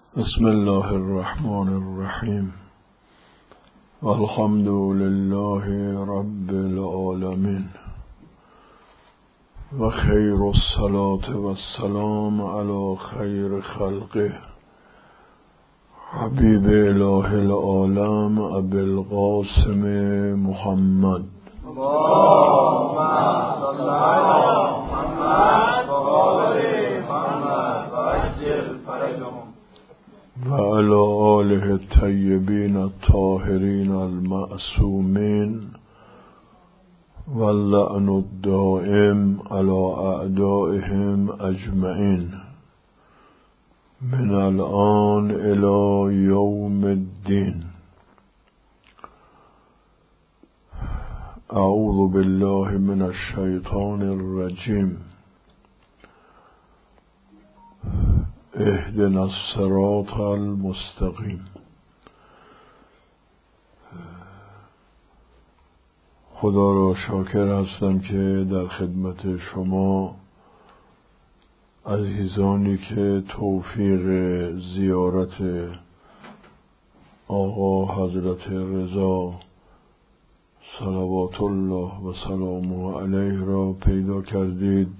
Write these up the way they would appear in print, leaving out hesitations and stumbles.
بسم الله الرحمن الرحیم والحمد لله رب العالمین و خیر الصلاة و السلام علی خیر خلقه حبیب اله العالم ابی القاسم محمد اللهم صل علی محمد و آل محمد و عجل فرجهم و علی آله الطیبین الطاهرین المعصومین واللعن الدائم علی اعدائهم اجمعین من الآن الی یوم الدین. اعوذ بالله من الشیطان الرجیم. اهدنا الصراط المستقیم. خدا را شاکر هستم که در خدمت شما عزیزانی که توفیق زیارت آقا حضرت رضا صلوات الله و سلامه علیه را پیدا کردید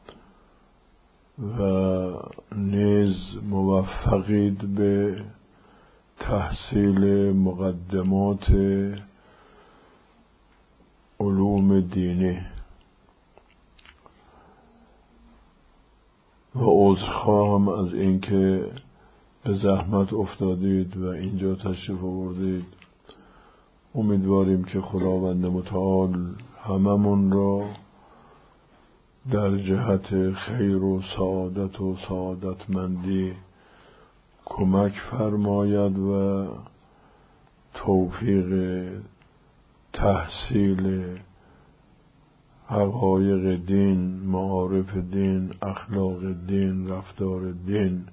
و نیز موفقید به تحصیل مقدمات علوم دینی و عذرخواهم از اینکه به زحمت افتادید و اینجا تشریف آوردید. امیدواریم که خداوند متعال هممون را در جهت خیر و سعادتمندی کمک فرماید و توفیق تحصیل حقایق دین، معارف دین، اخلاق دین، رفتار دین،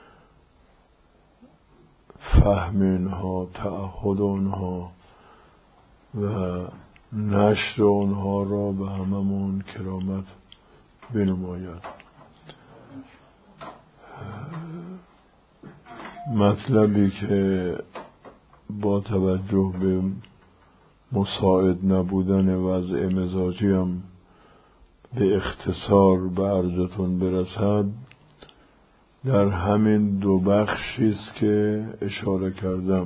فهم اینها، تعهد آنها و نشر آنها را به هممون کرامت بنماید. مطلبی که با توجه به مساعد نبودن وضع مزاجیم به اختصار به عرضتون برسد در همین دو بخشی است که اشاره کردم.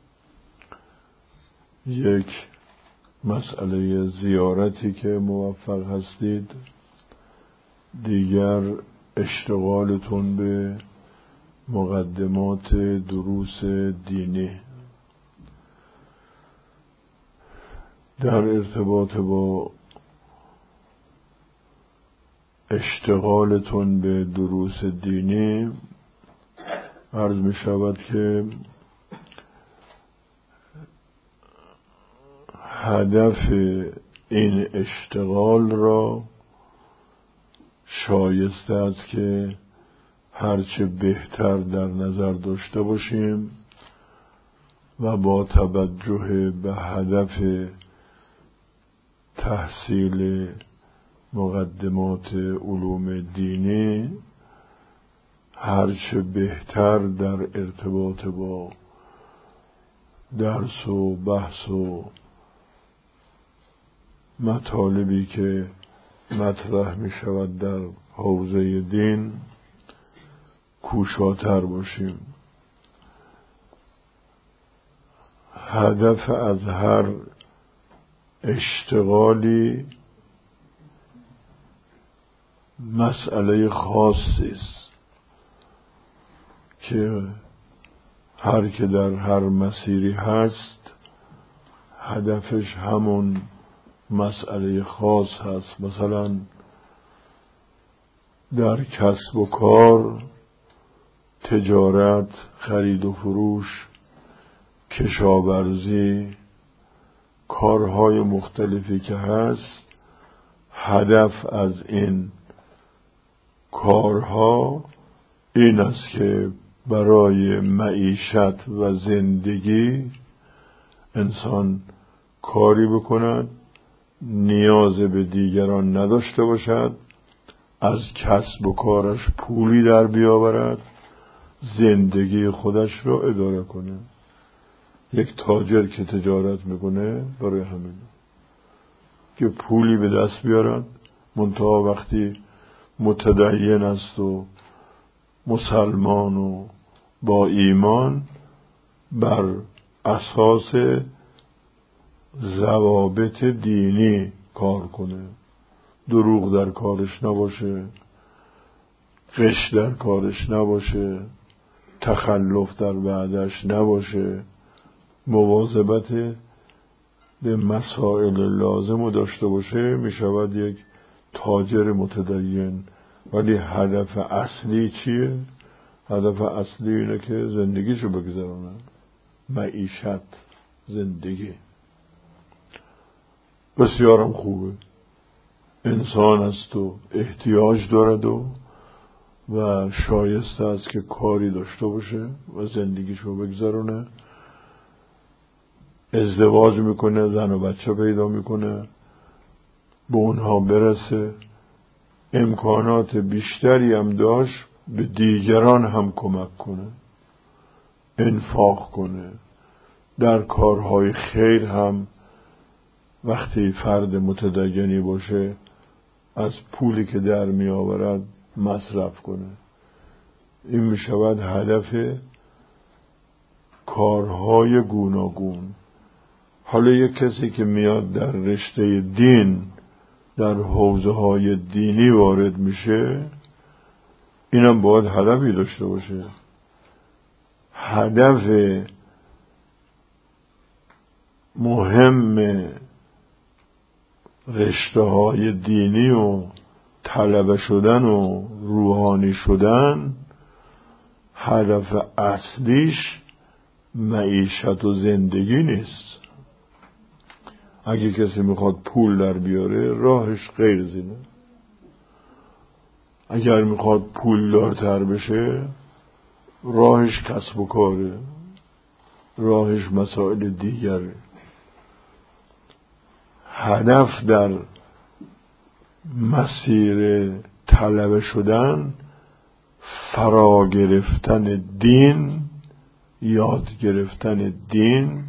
یک، مسئله زیارتی که موفق هستید، دیگر اشتغالتون به مقدمات دروس دینی. در ارتباط با اشتغالتون به دروس دینی عرض می شود که هدف این اشتغال را شایسته است که هرچه بهتر در نظر داشته باشیم و با توجه به هدف تحصیل مقدمات علوم دینی هرچه بهتر در ارتباط با درس و بحث و مطالبی که مطرح می شود در حوزه دین کوشاتر باشیم. هدف از هر اشتغالی مسئله خاصی است که هر که در هر مسیری هست هدفش همون مسئله خاص هست. مثلا در کسب و کار، تجارت، خرید و فروش، کشاورزی، کارهای مختلفی که هست، هدف از این کارها این است که برای معیشت و زندگی انسان کاری بکند، نیاز به دیگران نداشته باشد، از کسب و کارش پولی در بیاورد، زندگی خودش رو اداره کنه. یک تاجر که تجارت میکنه برای همین که پولی به دست بیارن، منتها وقتی متدین است و مسلمان و با ایمان بر اساس ضوابط دینی کار کنه، دروغ در کارش نباشه، غش در کارش نباشه، تخلف در وعدش نباشه، مواظبت به مسائل لازم رو داشته باشه، می شود یک تاجر متدین. ولی هدف اصلی چیه؟ هدف اصلی اینه که زندگیشو بگذرونه، معیشت، زندگی. بسیارم خوبه، انسان است و احتیاج دارد و شایسته است که کاری داشته باشه و زندگیشو بگذرونه. ازدواج میکنه، زن و بچه پیدا میکنه، به اونها برسه، امکانات بیشتری هم داشت به دیگران هم کمک کنه، انفاق کنه، در کارهای خیر هم وقتی فرد متدینی باشه از پولی که در می آورد مصرف کنه. این می شود هدف کارهای گوناگون. حالا یک کسی که میاد در رشته دین، در حوزه های دینی وارد میشه، اینم باید هدفی داشته باشه. هدف مهم رشته های دینی و طلبه شدن و روحانی شدن، هدف اصلیش معیشت و زندگی نیست. اگه کسی میخواد پول در بیاره راهش غیر زینه. اگر میخواد پول دارتر بشه راهش کسب و کاره، راهش مسائل دیگره. هدف در مسیر طلبه شدن فرا گرفتن دین، یاد گرفتن دین،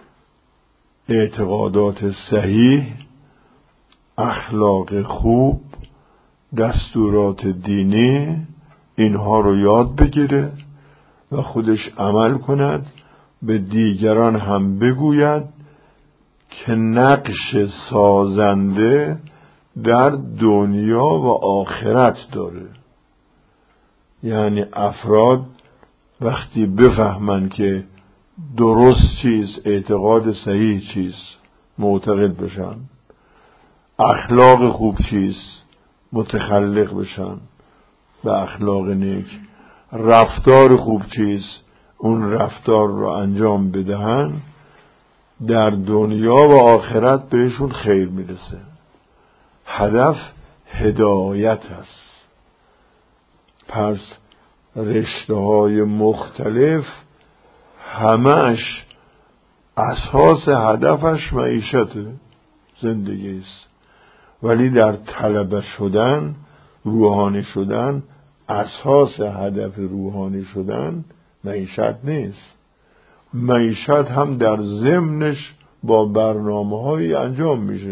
اعتقادات صحیح، اخلاق خوب، دستورات دینی، اینها رو یاد بگیره و خودش عمل کند، به دیگران هم بگوید که نقش سازنده در دنیا و آخرت داره. یعنی افراد وقتی بفهمن که درست چیز، اعتقاد صحیح چیز، معتقد بشن، اخلاق خوب چیز، متخلق بشن به اخلاق نیک، رفتار خوب چیز، اون رفتار رو انجام بدهن، در دنیا و آخرت بهشون خیر میرسه. هدف هدایت است. پس رشته‌های مختلف همش اساس هدفش معیشت زندگی است، ولی در طلبه شدن، روحانی شدن، اساس هدف روحانی شدن معیشت نیست. معیشت هم در ضمنش با برنامه‌هایی انجام میشه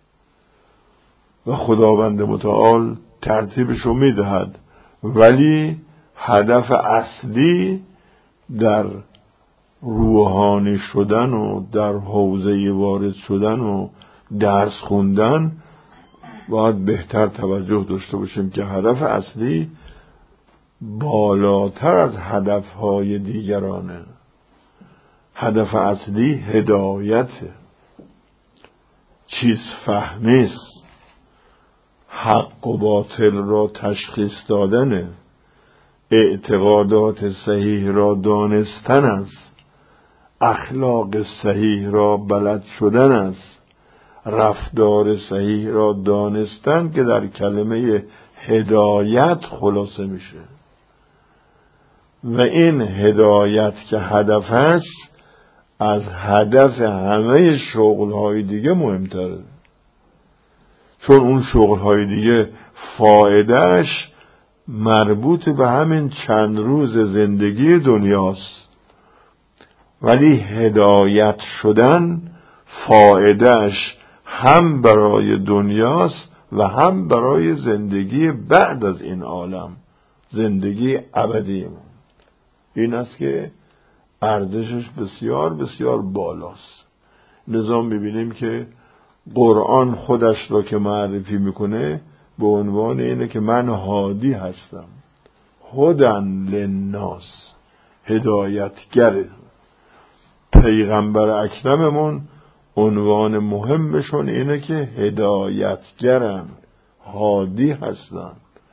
و خداوند متعال ترتیبشو میدهد، ولی هدف اصلی در روحانی شدن و در حوزه وارد شدن و درس خوندن باید بهتر توجه داشته باشیم که هدف اصلی بالاتر از هدفهای دیگرانه. هدف اصلی هدایت، چیز فهمی است، حق و باطل را تشخیص دادن، اعتقادات صحیح را دانستن است، اخلاق صحیح را بلد شدن است، رفتار صحیح را دانستن که در کلمه هدایت خلاصه میشه. و این هدایت که هدف است از هدف همه شغلهای دیگه مهمتره، چون اون شغلهای دیگه فایدهش مربوط به همین چند روز زندگی دنیاست، ولی هدایت شدن فایدهش هم برای دنیاست و هم برای زندگی بعد از این عالم، زندگی ابدی. این است که ارزشش بسیار بسیار بالاست. لذا می‌بینیم که قرآن خودش را که معرفی میکنه به عنوان اینه که من هادی هستم، هدن للناس، هدایتگر. پیغمبر اکرممون عنوان مهمشون اینه که هدایتگرن، هادی هستن.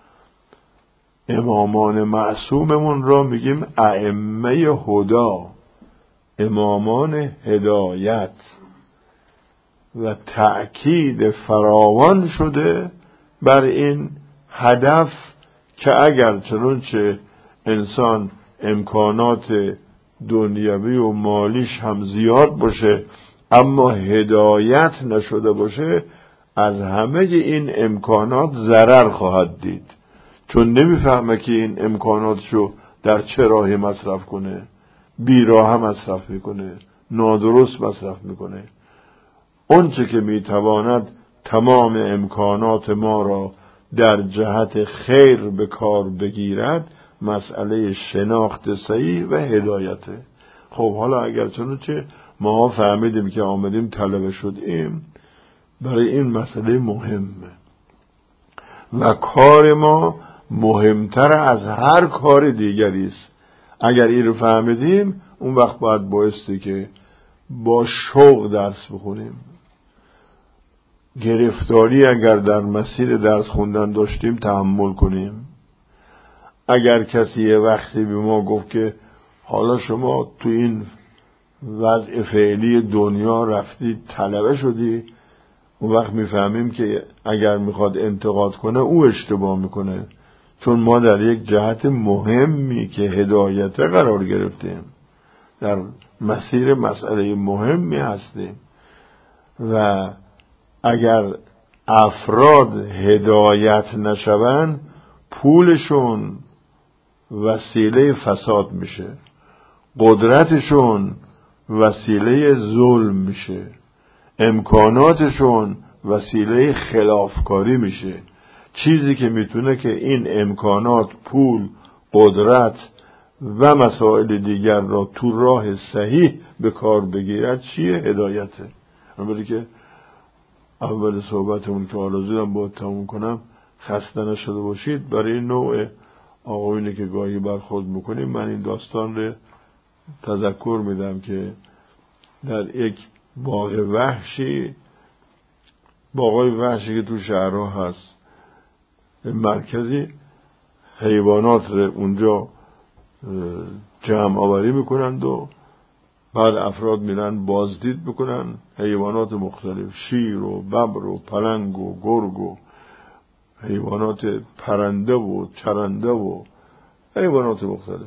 امامان معصوممون را میگیم ائمه هدا، امامان هدایت. و تأکید فراوان شده بر این هدف که اگر چنانچه انسان امکانات دنیوی و مالیش هم زیاد باشه اما هدایت نشده باشه، از همه این امکانات ضرر خواهد دید، چون نمیفهمه که این امکاناتشو در چه راهی مصرف کنه، بیراه مصرف میکنه، نادرست مصرف میکنه. اونچه که میتواند تمام امکانات ما را در جهت خیر به کار بگیرد مسئله شناخت صحیح و هدایته. خب حالا اگر چنانچه ما فهمیدیم که آمدیم طلبه شدیم، برای این مسئله مهمه و کار ما مهمتر از هر کار دیگری است. اگر این رو فهمیدیم اون وقت باید بایستی که با شوق درس بخونیم. گرفتاری اگر در مسیر درس خوندن داشتیم تحمل کنیم. اگر کسی یه وقتی به ما گفت که حالا شما تو این وضع فعلی دنیا رفتی طلبه شدی، اون وقت میفهمیم که اگر میخواد انتقاد کنه او اشتباه میکنه، چون ما در یک جهت مهمی که هدایته قرار گرفتیم، در مسیر مسئله مهمی هستیم و اگر افراد هدایت نشوند پولشون وسیله فساد میشه، قدرتشون وسیله ظلم میشه، امکاناتشون وسیله خلافکاری میشه. چیزی که میتونه که این امکانات، پول، قدرت و مسائل دیگر را تو راه صحیح به کار بگیرد چیه؟ هدایته. همونطوری که اول صحبتمون که حالا زودم باید تموم کنم، خسته نشده باشید. برای نوع آقایونی که گاهی برخورد میکنیم من این داستان رو تذکر میدم که در یک باغ وحشی، باغای وحشی که تو شهرها هست، مرکزی، حیوانات رو اونجا جمع آوری میکنند و بعد افراد میرن بازدید بکنن حیوانات مختلف، شیر و ببر و پلنگ و گرگ و حیوانات پرنده و چرنده و حیوانات مختلف،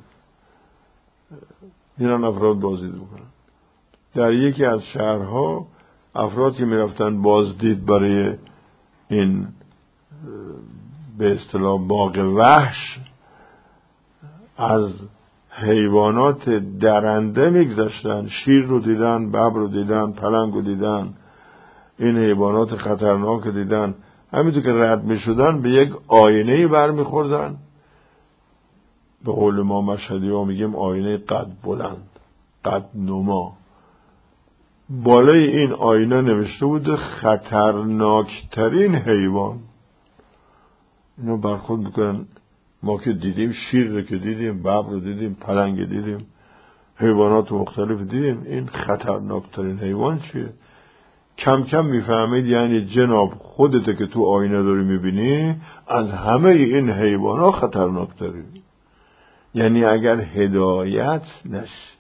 میرن افراد بازدید بکنن. در یکی از شهرها افراد که میرفتن بازدید برای این به اصطلاح باغ وحش، از حیوانات درنده میگذشتن، شیر رو دیدن، ببر رو دیدن، پلنگ رو دیدن، این حیوانات خطرناک رو دیدن. همینطور که رد میشدن به یک آینه بر میخوردن، به قول ما مشهدی ها میگیم آینه قد بلند، قد نما. بالای این آینه نوشته بود خطرناکترین حیوان. اینو برخورد میکنن، ما که دیدیم شیر رو که دیدیم، ببر رو دیدیم، پلنگ دیدیم، حیوانات مختلف دیدیم، این خطرناکترین حیوان چیه؟ کم کم میفهمید یعنی جناب خودت که تو آینه داری میبینی از همه این حیوانات خطرناکتری. یعنی اگر هدایت نشه،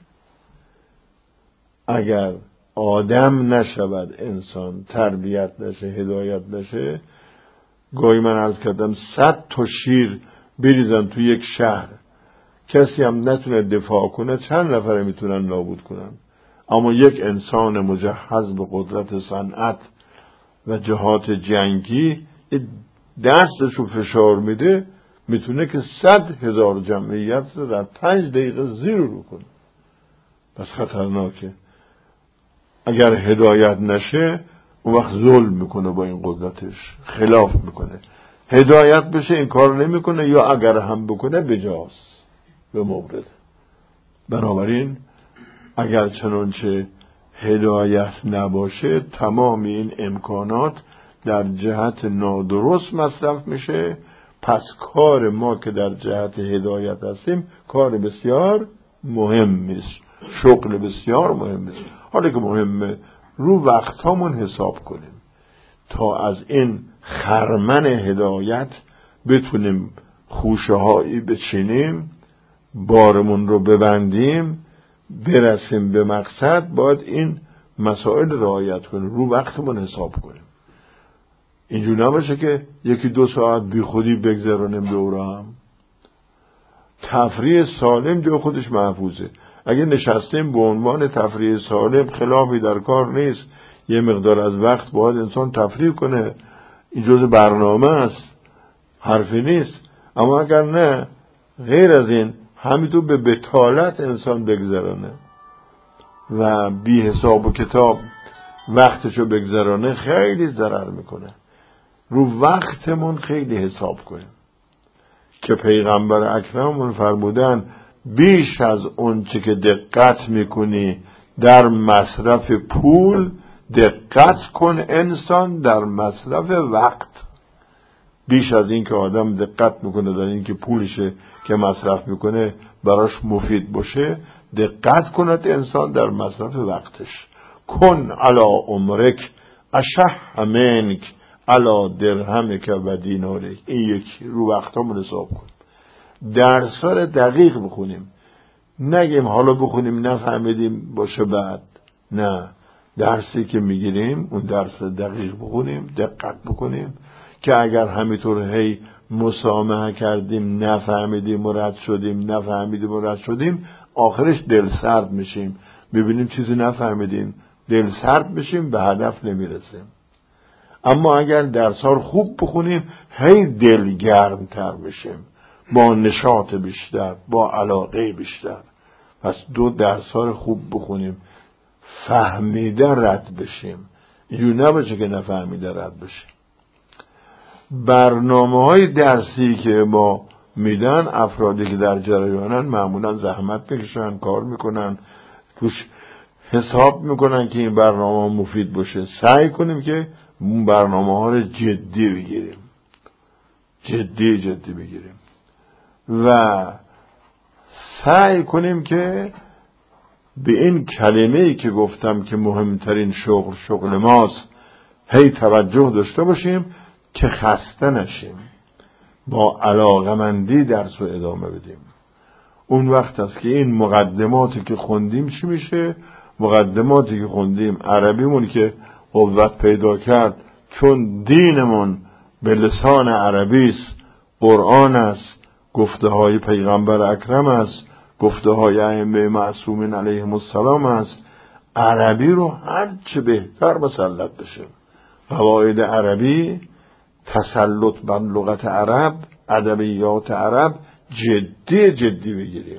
اگر آدم نشود، انسان تربیت نشه، هدایت نشه، گاهی من عرض کردم 100 تا شیر بریزن تو یک شهر، کسی هم نتونه دفاع کنه، چند نفره میتونن نابود کنن. اما یک انسان مجهز به قدرت صنعت و جهات جنگی دستشو فشار میده، میتونه که 100,000 جمعیت رو در 5 دقیقه زیر رو کنه. بس خطرناکه. اگر هدایت نشه اون وقت ظلم میکنه، با این قدرتش خلاف میکنه. هدایت بشه این کار نمیکنه، یا اگر هم بکنه بجاست، به مورد. بنابراین اگر چنانچه هدایت نباشه تمام این امکانات در جهت نادرست مصرف میشه. پس کار ما که در جهت هدایت هستیم کار بسیار مهم است، شغل بسیار مهم است. حالا که مهمه رو وقتامون حساب کنیم تا از این خرمن هدایت بتونیم خوشه هایی بچینیم، بارمون رو ببندیم، برسیم به مقصد. باید این مسائل رعایت کنیم، رو وقتمون حساب کنیم. اینجور نباشه که 1-2 ساعت بی خودی بگذرانیم دوره هم. تفریح سالم جو خودش محفوظه. اگه نشستیم به عنوان تفریح سالم، خلافی در کار نیست، یه مقدار از وقت باید انسان تفریح کنه، این جزء برنامه است، حرفی نیست. اما اگر نه، غیر از این همینطور به بطالت انسان بگذرانه و بی حساب و کتاب وقتشو بگذرانه، خیلی ضرر میکنه. رو وقتمون خیلی حساب کنیم که پیغمبر اکرممون فرمودن بیش از اون چه که دقت میکنی در مصرف پول، دقت کن انسان در مصرف وقت. بیش از این که آدم دقت میکنه در این که پولشه که مصرف میکنه براش مفید باشه، دقت کند انسان در مصرف وقتش. کن علا عمرک اشح منک علا درهمک و دینارک. این یکی رو وقتامون حساب کن. درس‌ها رو دقیق بخونیم، نگیم حالا بخونیم نفهمیدیم باشه بعد. نه، درسی که میگیریم اون درس دقیق بخونیم، دقت بکنیم که اگر همینطور هی مسامحه کردیم نفهمیدیم و رد شدیم، آخرش دل سرد میشیم، ببینیم چیزی نفهمیدیم، دل سرد میشیم، به هدف نمیرسیم. اما اگر درس‌ها رو خوب بخونیم هی دلگرم‌تر میشیم، با نشاط بیشتر، با علاقه بیشتر. پس 2 درس‌ها رو خوب بخونیم، فهمیده رد بشیم، اینجور نباشه که نفهمیده رد بشیم. برنامه‌های درسی که ما میدن، افرادی که در جریانن معمولا زحمت میکشن، کار میکنن، توش حساب میکنن که این برنامه مفید باشه. سعی کنیم که اون برنامه ها رو جدی بگیریم، جدی بگیریم و سعی کنیم که به این کلمه‌ای که گفتم که مهمترین شغل ماست هی توجه داشته باشیم که خسته نشیم، با علاقمندی درس رو ادامه بدیم. اون وقت است که این مقدماتی که خوندیم چی میشه؟ مقدماتی که خوندیم، عربیمون که قوت پیدا کرد، چون دینمون به لسان عربی است، قرآن است، گفته های پیغمبر اکرم است، گفته های ائمه معصومین علیهم السلام است. عربی رو هر چه بهتر مسلط بشه. قواعد عربی، تسلط بر لغت عرب، ادبیات عرب جدی بگیریم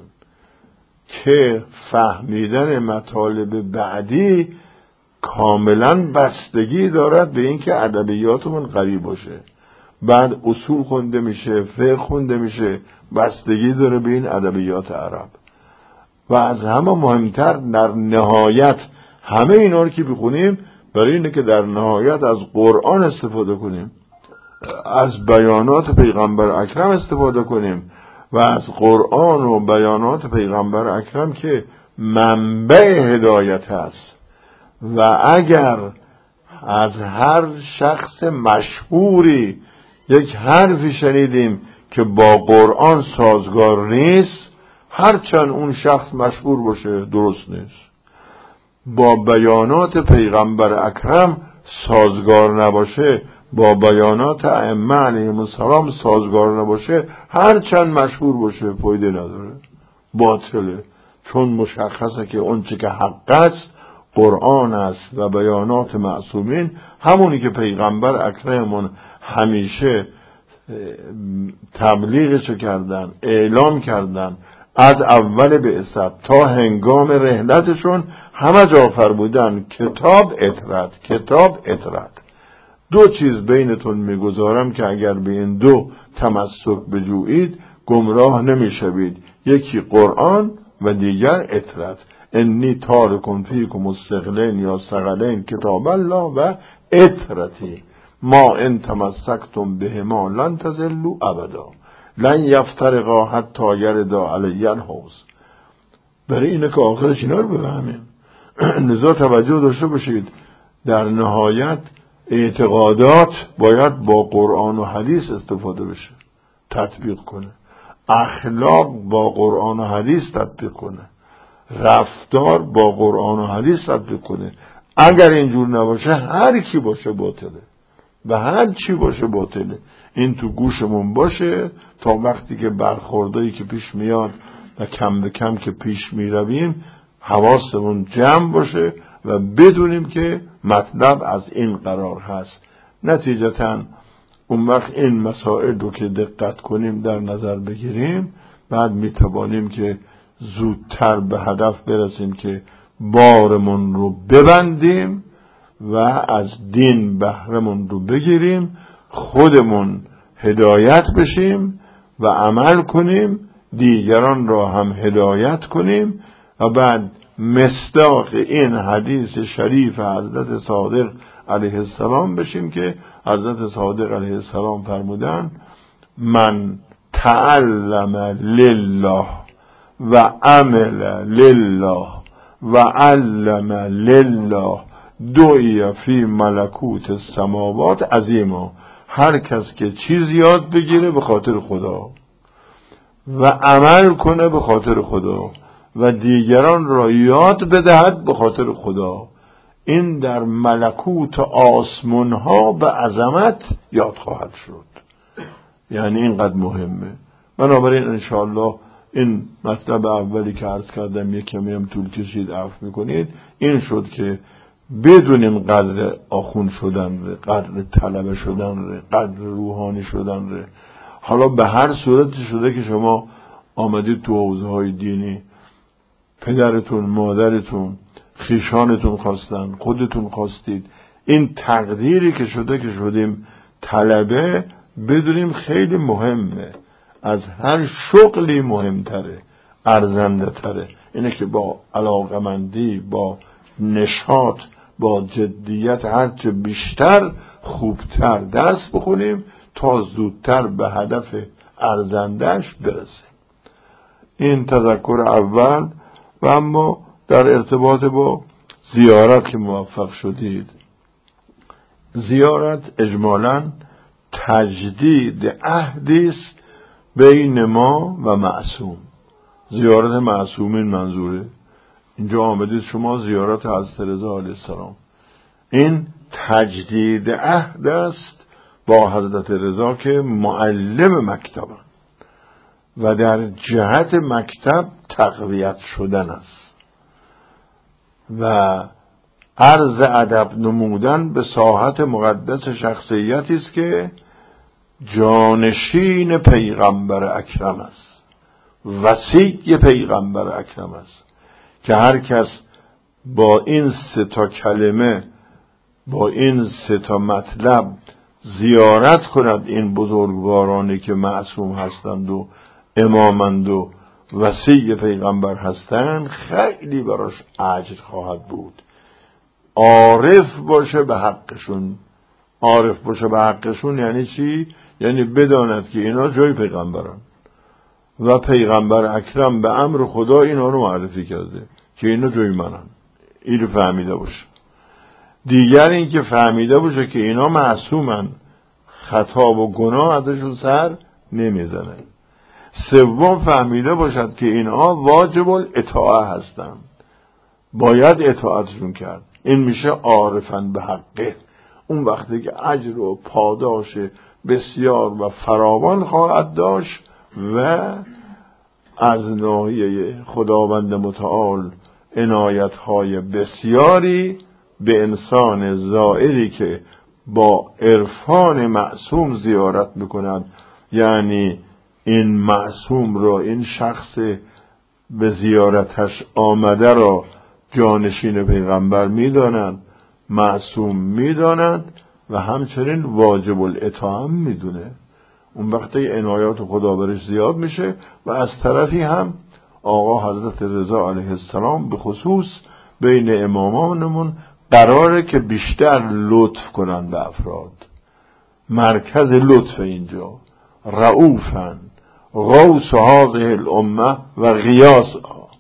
که فهمیدن مطالب بعدی کاملا بستگی دارد به اینکه ادبیاتمون قوی باشه. بعد اصول خونده میشه، فقه خونده میشه، بستگی داره به این ادبیات عرب. و از همه مهمتر در نهایت همه اینا رو که بخونیم برای اینه که در نهایت از قرآن استفاده کنیم، از بیانات پیغمبر اکرم استفاده کنیم و از قرآن و بیانات پیغمبر اکرم که منبع هدایت هست. و اگر از هر شخص مشهوری یک حرفی شنیدیم که با قرآن سازگار نیست، هرچند اون شخص مشهور باشه درست نیست. با بیانات پیغمبر اکرم سازگار نباشه، با بیانات ائمه علیهم السلام سازگار نباشه، هرچند مشهور باشه فایده نداره، باطله. چون مشخصه که اون چه که حق است قرآن است و بیانات معصومین، همونی که پیغمبر اکرممون همیشه تبلیغشو کردن، اعلام کردن از اول بعثت تا هنگام رحلتشون همه جا فرمودن کتاب اطرد، کتاب اطرد. دو چیز بینتون میگذارم که اگر به این دو تمسک بجویید گمراه نمیشوید، یکی قرآن و دیگر اطرد. انی تارکم فیکم الثقلین یا ثقلین کتاب الله و اطرتی ما ان تمسکتم بهما لن تضلوا ابدا لن یفترقا حتی یردا علی الحوض. برای اینه که آخرش اینا رو بفهمیم. لذا توجه داشته باشید، در نهایت اعتقادات باید با قرآن و حدیث استفاده بشه، تطبیق کنه. اخلاق با قرآن و حدیث تطبیق کنه، رفتار با قرآن و حدیث تطبیق کنه. اگر اینجور نباشه هر کی باشه باطله و هر چی باشه باطله. این تو گوشمون باشه تا وقتی که برخوردایی که پیش میاد و کم به کم که پیش میرویم حواسمون جمع باشه و بدونیم که مطلب از این قرار هست. نتیجتاً اون وقت این مسائل رو که دقت کنیم در نظر بگیریم، بعد میتوانیم که زودتر به هدف برسیم که بارمون رو ببندیم و از دین بهرمون رو بگیریم، خودمون هدایت بشیم و عمل کنیم، دیگران را هم هدایت کنیم و بعد مصداق این حدیث شریف حضرت صادق علیه السلام بشیم که حضرت صادق علیه السلام فرمودن من تعلم لله و عمل لله و علم لله دعی فی ملکوت السماوات عظیما. هر کس که چیز یاد بگیره به خاطر خدا و عمل کنه به خاطر خدا و دیگران را یاد بدهد به خاطر خدا، این در ملکوت آسمان ها به عظمت یاد خواهد شد. یعنی اینقدر مهمه. بنابراین انشاءالله این مطلب اولی که عرض کردم یک کمی هم طول کشید، عفو میکنید. این شد که بدونیم قدر آخوند شدن ره، قدر طلبه شدن ره، قدر روحانی شدن ره. حالا به هر صورتی شده که شما آمدید تو حوزه های دینی، پدرتون، مادرتون، خیشانتون خواستن، خودتون خواستید، این تقدیری که شده که شدیم طلبه، بدونیم خیلی مهمه، از هر شغلی مهمتره، ارزنده تره. اینه که با علاقمندی، با نشاط، با جدیت هرچه بیشتر خوبتر دست بخونیم تا زودتر به هدف ارزندهش برسیم. این تذکر اول. و اما در ارتباط با زیارت که موفق شدید، زیارت اجمالاً تجدید عهدی است بین ما و معصوم. زیارت معصومین منظوره. اینجا آمدید شما زیارت حضرت رضا علیه السلام، این تجدید عهد است با حضرت رضا که معلم مکتبن و در جهت مکتب تقویت شدن است و عرض ادب نمودن به ساحت مقدس شخصیتی است که جانشین پیغمبر اکرم است، وصی پیغمبر اکرم است، که هر کس با این سه تا کلمه، با این سه تا مطلب زیارت کند این بزرگوارانی که معصوم هستند و امامند و وصی پیغمبر هستند، خیلی براش اجر خواهد بود. عارف باشه به حقشون. عارف باشه به حقشون یعنی چی؟ یعنی بداند که اینا جای پیغمبرن و پیغمبر اکرم به امر خدا اینا رو معرفی کرده که اینا جای منن. این رو فهمیده باشه. دیگر این که فهمیده باشه که اینا معصومن، خطا و گناه ازشون سر نمیزنه. سوم فهمیده باشد که اینها واجب الاطاعه هستند، باید اطاعتشون کرد. این میشه عارفن به حقه. اون وقتی که اجر و پاداش بسیار و فراوان خواهد داشت و از ناحیه خداوند متعال عنایت‌های بسیاری به انسان زائری که با عرفان معصوم زیارت میکند یعنی این معصوم را، این شخص به زیارتش آمده را جانشین پیغمبر میدانند، معصوم میدانند و همچنین واجب الاطاعه میدونه. اون وقتی عنایات خدا برش زیاد میشه. و از طرفی هم آقا حضرت رضا علیه السلام به خصوص بین امامانمون قراره که بیشتر لطف کنن به افراد. مرکز لطف اینجا، رؤوفن غوث هذه الامه و غیاث،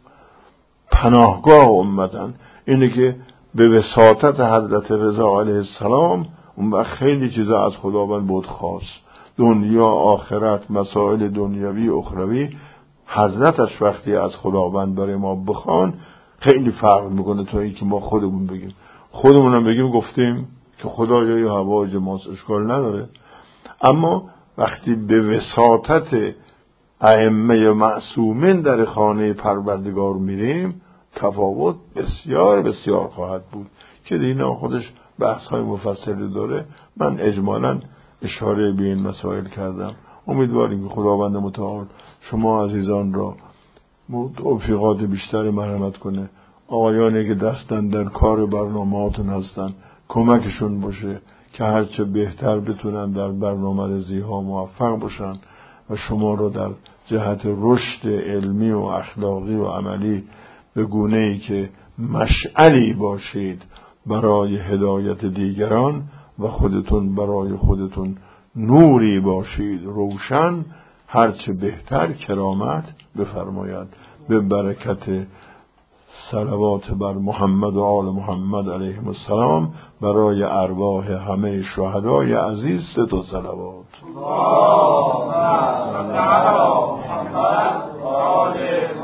پناهگاه امتن. اینه که به وساطت حضرت رضا علیه السلام اون وقت خیلی چیزا از خداوند بود خواست، دنیا آخرت، مسائل دنیوی اخروی. حضرتش وقتی از خداوند برای ما بخوان خیلی فرق میکنه تا اینکه ما خودمون بگیم. خودمونم بگیم گفتیم که خدایای حوایج ماست، اشکال نداره. اما وقتی به وساطت ائمه معصومین در خانه پروردگار میریم تفاوت بسیار بسیار خواهد بود که دینا خودش بحث های مفصلی داره. من اجمالاً اشاره به این مسائل کردم. امیدواریم که خداوند متعال شما عزیزان را توفیقات بیشتر مرحمت کنه. آقایانی که دستن در کار برنامه‌هاتون هستن کمکشون باشه که هرچه بهتر بتونن در برنامه‌ریزی ها موفق باشن و شما رو در جهت رشد علمی و اخلاقی و عملی به گونه‌ای که مشعلی باشید برای هدایت دیگران و خودتون برای خودتون نوری باشید روشن، هرچه بهتر کرامت بفرماید. به برکت صلوات بر محمد و آل محمد علیهم السلام برای ارواح همه شهدای عزیز 3 تا صلوات.